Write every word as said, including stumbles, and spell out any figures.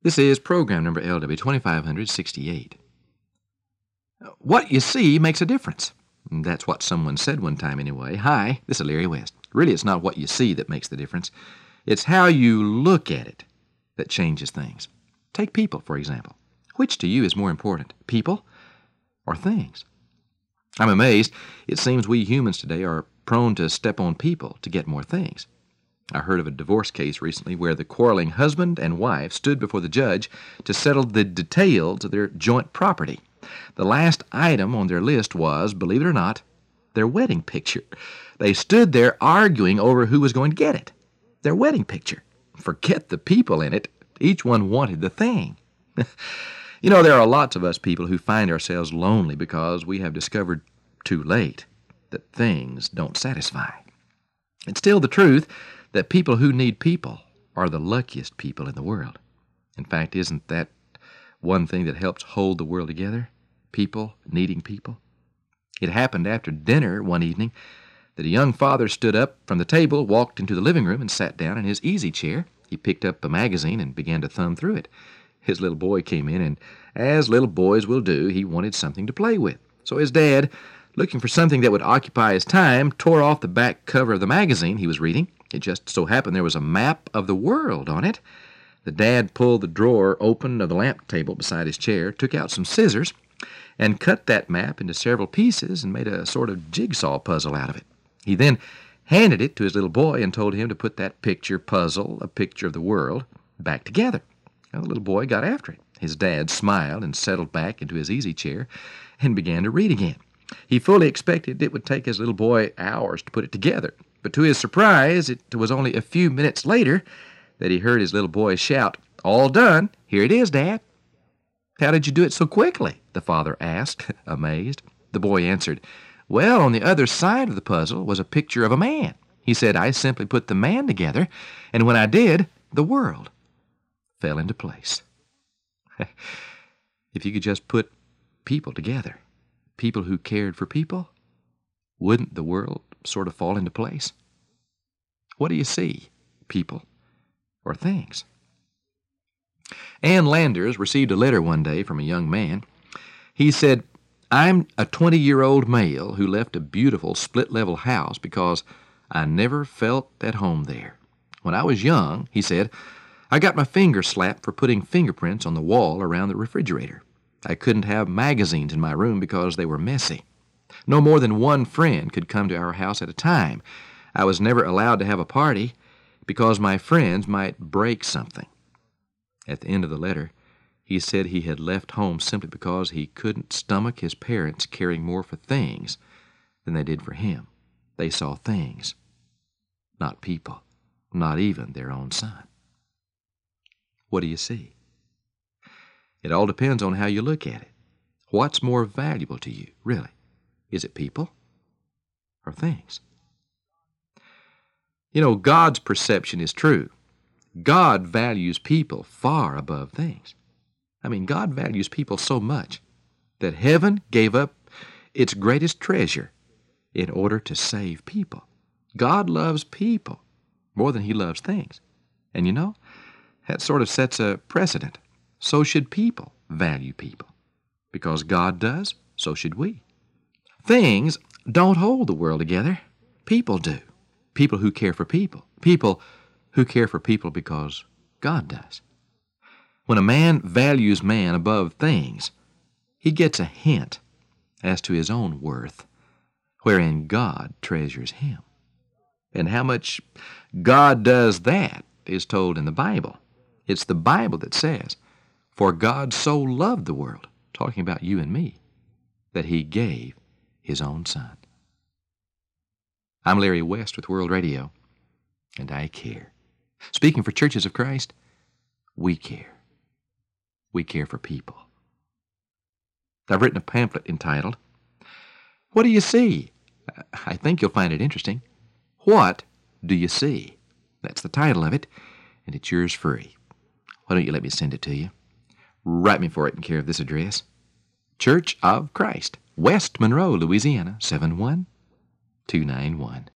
This is program number L W twenty-five sixty-eight. What you see makes a difference. That's what someone said one time anyway. Hi, this is Larry West. Really, it's not what you see that makes the difference. It's how you look at it that changes things. Take people, for example. Which to you is more important, people or things? I'm amazed. It seems we humans today are prone to step on people to get more things. I heard of a divorce case recently where the quarreling husband and wife stood before the judge to settle the details of their joint property. The last item on their list was, believe it or not, their wedding picture. They stood there arguing over who was going to get it. Their wedding picture. Forget the people in it. Each one wanted the thing. You know, there are lots of us people who find ourselves lonely because we have discovered too late that things don't satisfy. It's still the truth that people who need people are the luckiest people in the world. In fact, isn't that one thing that helps hold the world together? People needing people. It happened after dinner one evening that a young father stood up from the table, walked into the living room, and sat down in his easy chair. He picked up a magazine and began to thumb through it. His little boy came in, and as little boys will do, he wanted something to play with. So his dad, looking for something that would occupy his time, tore off the back cover of the magazine he was reading. It just so happened there was a map of the world on it. The dad pulled the drawer open of the lamp table beside his chair, took out some scissors, and cut that map into several pieces and made a sort of jigsaw puzzle out of it. He then handed it to his little boy and told him to put that picture puzzle, a picture of the world, back together. Now, the little boy got after it. His dad smiled and settled back into his easy chair and began to read again. He fully expected it would take his little boy hours to put it together. But to his surprise, it was only a few minutes later that he heard his little boy shout, "All done. Here it is, Dad." "How did you do it so quickly?" the father asked, amazed. The boy answered, "Well, on the other side of the puzzle was a picture of a man. He said I simply put the man together, and when I did, the world fell into place." If you could just put people together, people who cared for people, wouldn't the world sort of fall into place? What do you see, people or things? Ann Landers received a letter one day from a young man. He said, "I'm a twenty-year-old male who left a beautiful split-level house because I never felt at home there. When I was young," he said, "I got my finger slapped for putting fingerprints on the wall around the refrigerator. I couldn't have magazines in my room because they were messy. No more than one friend could come to our house at a time. I was never allowed to have a party because my friends might break something." At the end of the letter, he said he had left home simply because he couldn't stomach his parents caring more for things than they did for him. They saw things, not people, not even their own son. What do you see? It all depends on how you look at it. What's more valuable to you, really? Is it people or things? You know, God's perception is true. God values people far above things. I mean, God values people so much that heaven gave up its greatest treasure in order to save people. God loves people more than he loves things. And you know, that sort of sets a precedent. So should people value people. Because God does, so should we. Things don't hold the world together. People do. People who care for people. People who care for people because God does. When a man values man above things, he gets a hint as to his own worth, wherein God treasures him. And how much God does that is told in the Bible. It's the Bible that says, "For God so loved the world," talking about you and me, "that he gave his own son." I'm Larry West with World Radio, and I care. Speaking for Churches of Christ, we care. We care for people. I've written a pamphlet entitled, "What do you see?" I think you'll find it interesting. What do you see? That's the title of it, and it's yours free. Why don't you let me send it to you? Write me for it in care of this address. Church of Christ, West Monroe, Louisiana, seven one two nine one.